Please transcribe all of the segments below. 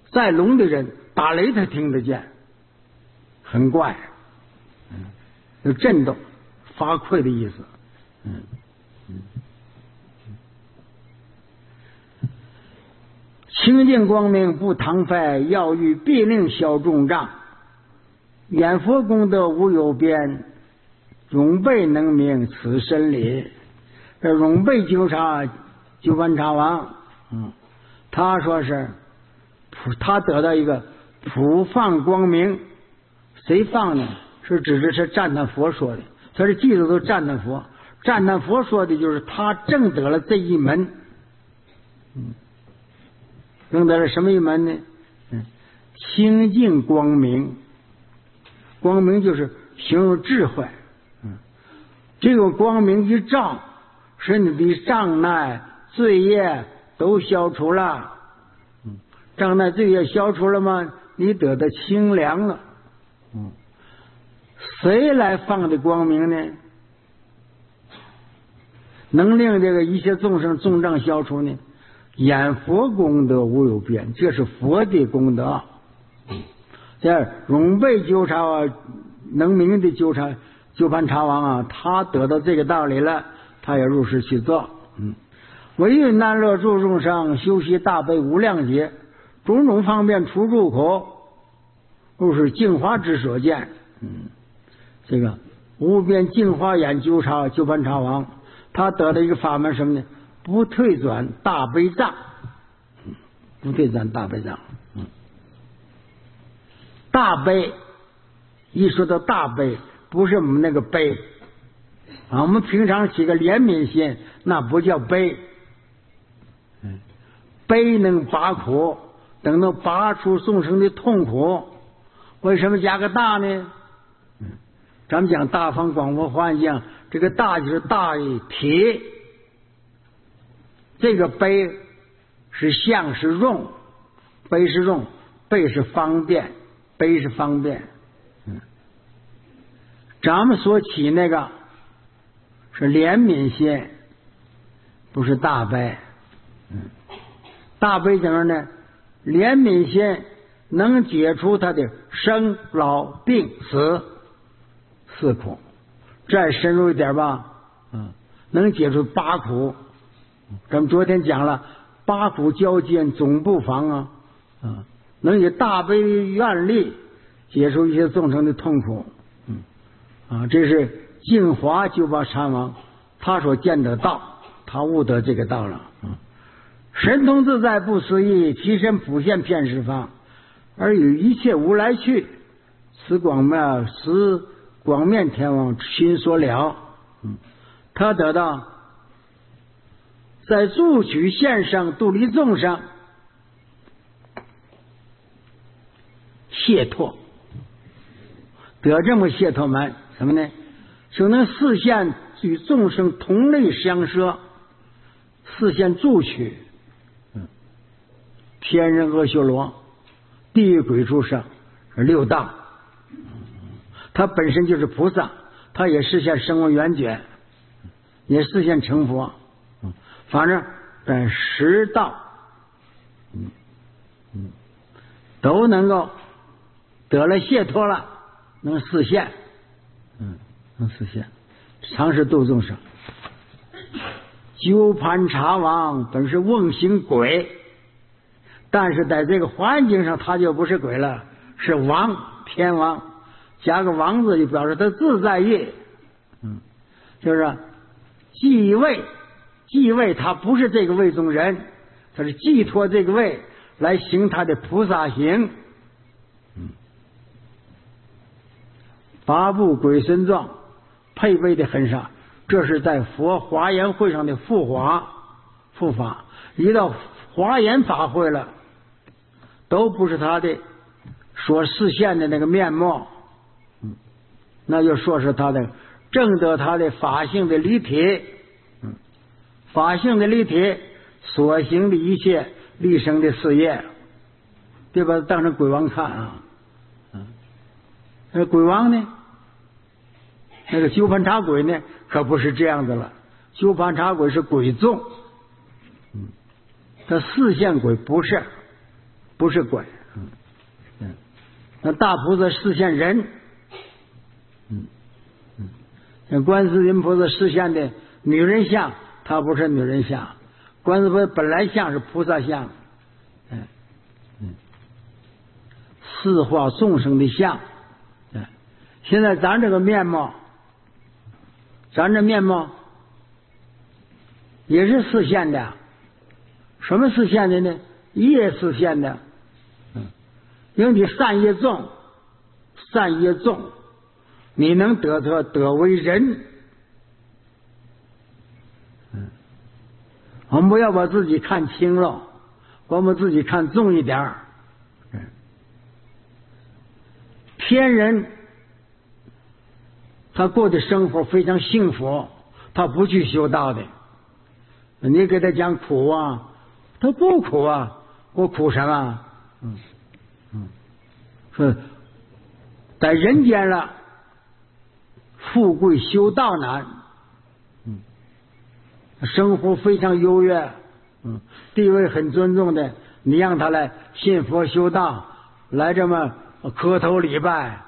在聋的人打雷他听得见，很怪，有震动、发聩的意思。清净光明不唐费，要欲必令消众障。眼佛功德无有边，容备能明此真理。这容备九班茶王，他说是他得到一个普放光明。谁放呢？是指的是赞叹佛说的。他是记住都赞叹佛，赞叹佛说的就是他证得了这一门。证得了什么一门呢？清净光明。光明就是形容智慧。这个光明一照，使你的障碍罪业都消除了。障碍罪业消除了吗？你得的清凉了。谁来放的光明呢？能令这个一切众生众障消除呢？眼佛功德无有边，这是佛的功德。这容备纠察能明的纠盘茶王啊，他得到这个道理了，他也入世去做。唯欲难乐诸众生，修习大悲无量劫，种种方便出入口，都是净华之所见。这个无边净华眼纠盘茶王，他得的一个法门什么呢？不退转大悲藏。不退转大悲藏。大悲一说到大悲，不是我们那个悲我们平常起个怜悯心，那不叫悲。悲能拔苦，等能拔出众生的痛苦。为什么加个大呢？咱们讲大方广佛华严经，这个大就是大体，这个悲是相是用，悲是用，悲是方便，悲是方便。咱们所起那个是怜悯心，不是大悲。大悲怎么呢？怜悯心能解除他的生老病死四苦，再深入一点吧，能解除八苦。咱们昨天讲了，八苦交煎总不妨能以大悲愿力解除一些众生的痛苦。这是净华九八禅王他所见得道，他悟得这个道了。神通自在不思议，其身普现遍十方，而与一切无来去，此广面天王心所了。他得到在助取现生度离众生，解脱，得这么解脱门什么呢？就能示现与众生同类相摄，示现助取天人阿修罗地狱鬼畜生六道。他本身就是菩萨，他也实现声闻缘觉，也实现成佛。反正在十道都能够得了解脱了，能实现。能实现常时度众生。九盘茶王本是瓮行鬼，但是在这个环境上他就不是鬼了，是王，天王，加个王字就表示他自在业。就是继位他不是这个位中人，他是寄托这个位来行他的菩萨行。八部鬼神状配备的很少，这是在佛华严会上的护法，一到华严法会了，都不是他的所示现的那个面貌。那就说是他的证得他的法性的离体。法性的离体所行的一切立生的事业，对吧？当成鬼王看那鬼王呢，那个九盘茶鬼呢，可不是这样的了。九盘茶鬼是鬼众，他示现鬼不是鬼。 那大菩萨示现人，那观世音菩萨示现的女人像，它不是女人像，观世音菩萨本来像是菩萨像，四化众生的像。现在咱这个面貌，咱这面貌也是示现的，什么示现的呢？业示现的。因为你善业重，善业重，你能得为人。我们不要把自己看轻了，我们自己看重一点。天人他过的生活非常幸福，他不去修道的。你给他讲苦啊，他不苦啊，我苦什么？说在人间了，富贵修道难，生活非常优越，地位很尊重的，你让他来信佛修道，来这么磕头礼拜，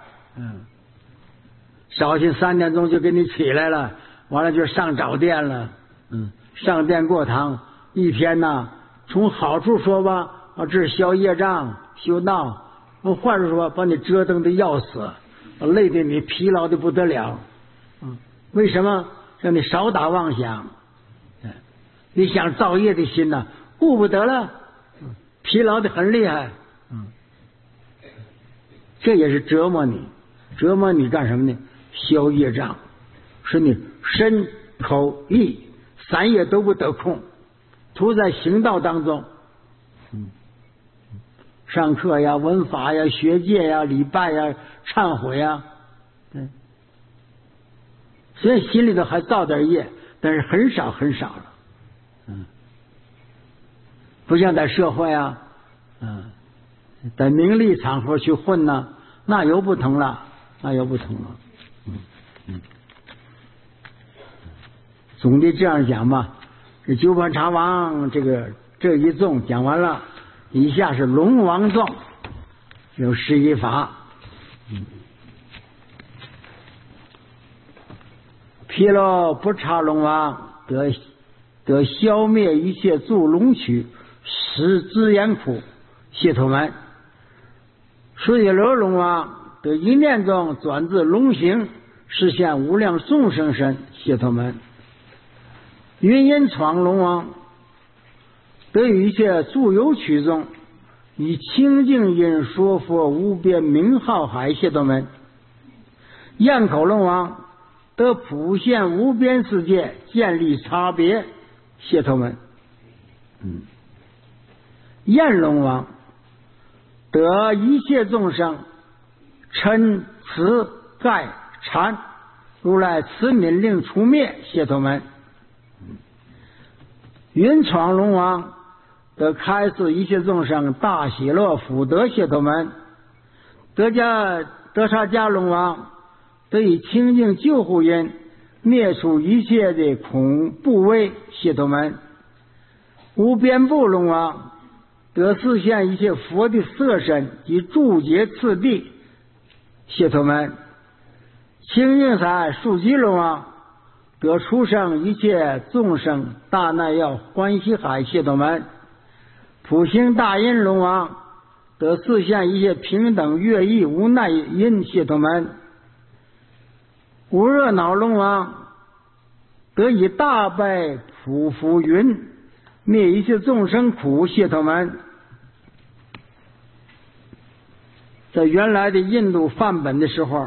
早晨3点钟就给你起来了，完了就上早殿了，上殿过堂，一天呐，从好处说吧，这是消业障修道。换着说，把你折腾的要死，累得你疲劳的不得了。为什么？让你少打妄想。你想造业的心呢，顾不得了，疲劳的很厉害。这也是折磨你，折磨你干什么呢？消业障，使你身口意3业都不得空，处在行道当中。上课呀，闻法呀，学戒呀，礼拜呀，忏悔呀，虽然心里头还造点业，但是很少很少了。不像在社会啊，在名利场合去混呢，那有不同了，那有不同了。总的这样讲吧，这九盘茶王这一众讲完了。以下是龙王众，有11法。毗罗不差龙王得消灭一切助龙曲，使之言苦，解脱门。释迦罗龙王得一念中转至龙形，实现无量众生身，解脱门。云音闯龙王得一切诸有曲中，以清净音说佛无边名号海，解脱门。焰口龙王得普现无边世界，建立差别，解脱门。焰龙王得一切众生嗔痴盖缠，如来慈悯令除灭，解脱门。云闯龙王得开示一切众生大喜乐福德，解脱门。德刹迦龙王得以清净救护因灭除一切的恐怖畏，解脱门。无边部龙王得示现一切佛的色身及注解次第，解脱门。清净禅树基龙王得出生一切众生大难要欢喜海，解脱门。普行大音龙王得示现一切平等乐意无奈因，解脱门。无热恼龙王得以大悲普福云灭一切众生苦，解脱门。在原来的印度梵本的时候，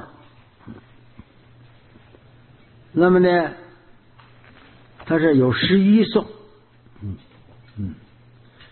那么呢，它是有11颂。